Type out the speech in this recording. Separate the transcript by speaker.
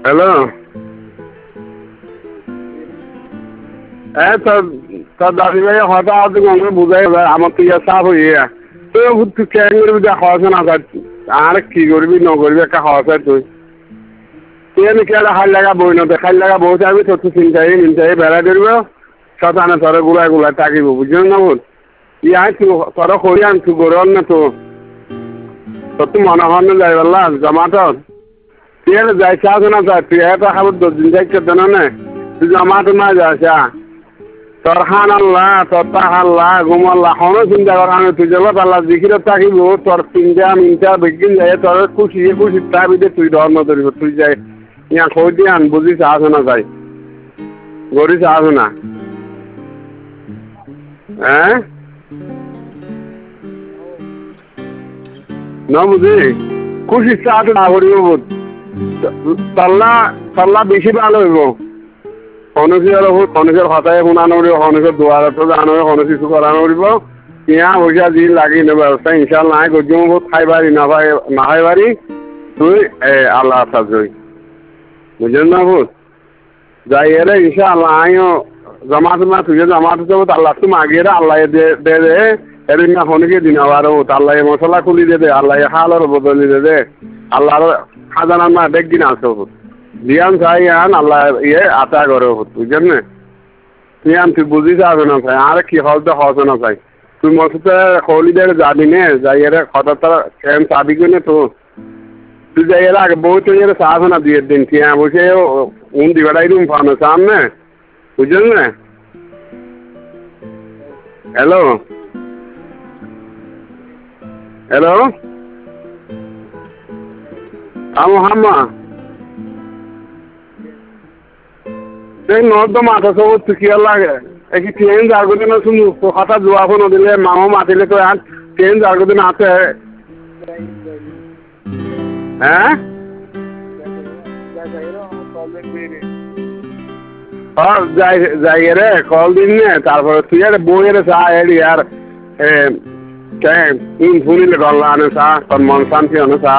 Speaker 1: hello তোর দাদি ভাই হয়তো আজ গঙ্গে বুঝাই আমার তুই চাপ হইয়া তুই কেন করবি হওয়া না আর কি করবি ন করবি একটা হওয়া তুই তুই আমি কে হাল লাগা বই না খাল লাগা বই যাবি তোর মিনচাই বেড়া ধরব শতানে তোর গুলায় থাকিব বুঝলি না বোন ইয়া তোর করি আন তুই গরম না তো তোর তো মনে হন না যাই বললা জমাটর তুই যাই চাস না তুই এটা খাবার 10 দিন যাইতে দেন না তুই জমাট না যাস তোর হান আল্লাহ তোর তাহাল্লাহ ঘুমাল্লাহ হনো চিন্তা কর আমি তুই জলত আল্লাহ জিখির থাকিব তোর তিনটা মিনটা বেগিন যায় তোর খুশি তাবিদে তুই ধর্ম ধরিব তুই যাই ইয়া কই দিয়ে আন বুঝিস আসো না যাই গরিস আসো না হ্যাঁ না বুঝি খুশি চাষ না করিব তাল্লা বেশি ভালো হইব খনিজের হতায় শুনানো উড়িব খনিজের দুয়ারতো জানো খনিজ কিছু করানো উড়িব ইয়া পয়সা দি লাগি নে ব্যবস্থা ইনশাল্লাহ নাই গজ্জম বহুত খাই পারি না খাই পারি তুই আল্লাহ সাজই বুঝলেন না ভূত যাই এরে ইনশাল্লাহ আইও জমাত না তুই জমাত যাব আল্লাহ তুমি আগিয়ে আল্লাহ দে এদিন না খনিকে দিন আবার আল্লাহ মশলা খুলি দে আল্লাহ হালের বদলি দে আল্লাহর খাজানা না দেখ দিন আসো দিয়ান চাই আন আল্লাহ আতা করে বুঝছেন না তুই আন তুই বুঝিস আসবে না চাই আর কি হলতে হসে না চাই তুই মসুতে খলিদের যাবি নে যাই এর খতরটা কেন চাবি কিনে তো তুই যাই এর আগে বই তুই এর চাস না দিয়ে দিন কি বসে দিবাটাই রুম ফানো সামনে বুঝছেন না হ্যালো হ্যালো হাম্মা এই নর্দ মাথা সব কি লাগে এই ট্রেন যার দিন শুনু কথা জোয়াব নদিলে মামা মাতিলে তো আর ট্রেন যার দিন আছে হ্যাঁ যাই রে কল দিন নে তারপরে তুই আর বইয়ের চা এলি আর শুনিলে গল্লা আনে চা তোর মন শান্তি আনে চা